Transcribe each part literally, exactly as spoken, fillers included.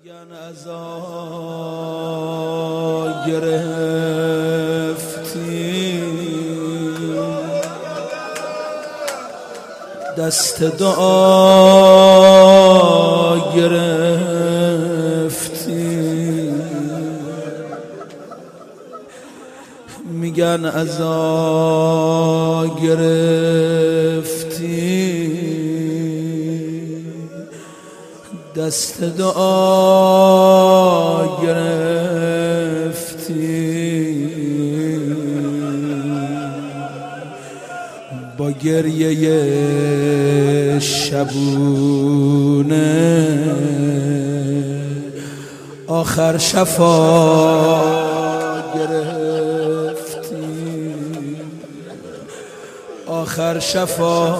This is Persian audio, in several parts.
میگن ازا گرفتی دست دعا گرفتی میگن ازا گرفتی دست دعا گرفتی با گریه شبونه آخر شفا گرفتی آخر شفا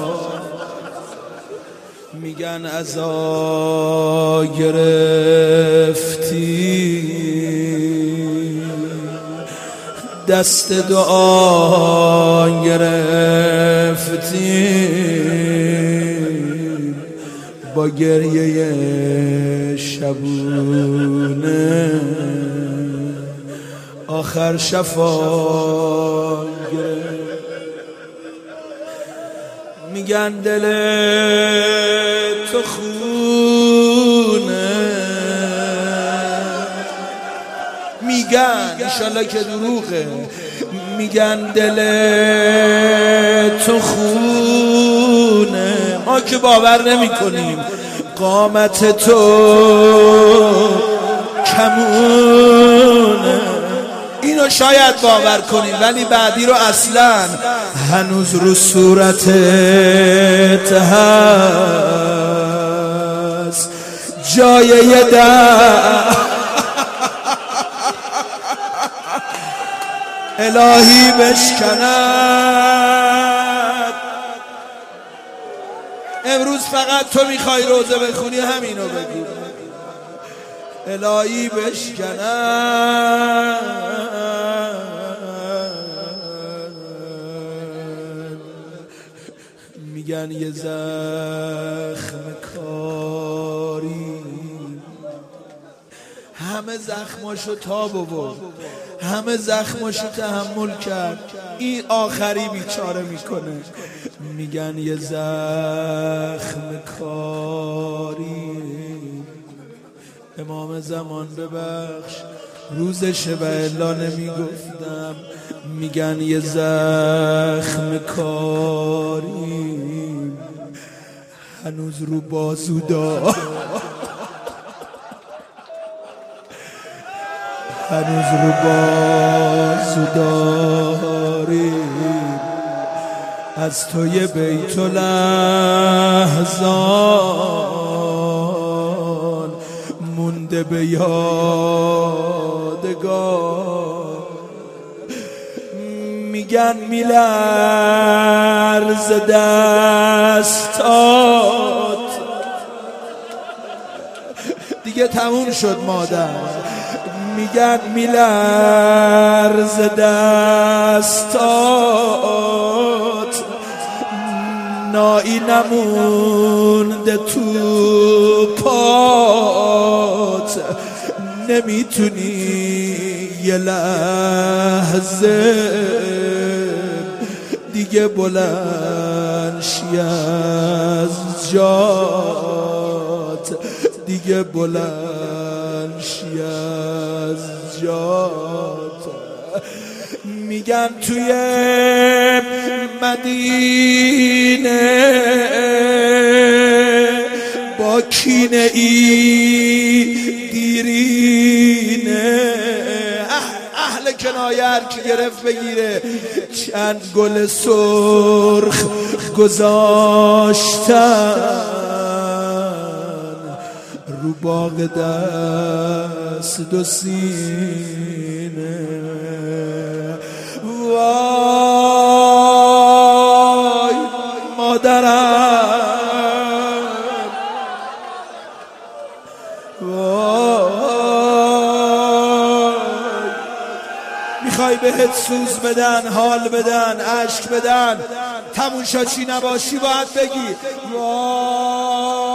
میگن ازا گرفتی دست دعا گرفتی با گریه شبونه آخر شفا گرفتی میگن دل تو خونه میگن انشالله که دروغه میگن دل تو خونه ما که باور نمی کنیم قامت تو کمونه اینو شاید باور کنیم ولی بعدی رو اصلا هنوز رو صورتت هست جای یه در الهی بشکند امروز فقط تو میخوای روزه بخونی همینو بگو الهی بشکند میگن یه زخم کاری همه زخماشو تاب آورد همه زخماشو تحمل کرد این آخری بیچاره میکنه میگن یه زخم کاری امام زمان ببخش روزشه و الا نمیگفتم میگن یه زخم کاری هنوز رو بازو دار هنوز رو بازو داریم از توی بیت لحظان مونده به یادگار میگن میلرز دستات دیگه تموم شد مادر میگن میلرز دستات نایی نمونده تو پات نمیتونی یه لحظه دیگه بلند شی از جات دیگه بلند شی از جات میگن توی مدینه با کینه ای دیرینه اهل کنایه که گرفت بگیره چند گل سرخ گذاشتن رو باغ دست دو سینه وای مادرم وای میخوای بهت سوز بدن حال بدن عشق بدن تموم شد چی نباشی باید بگی وای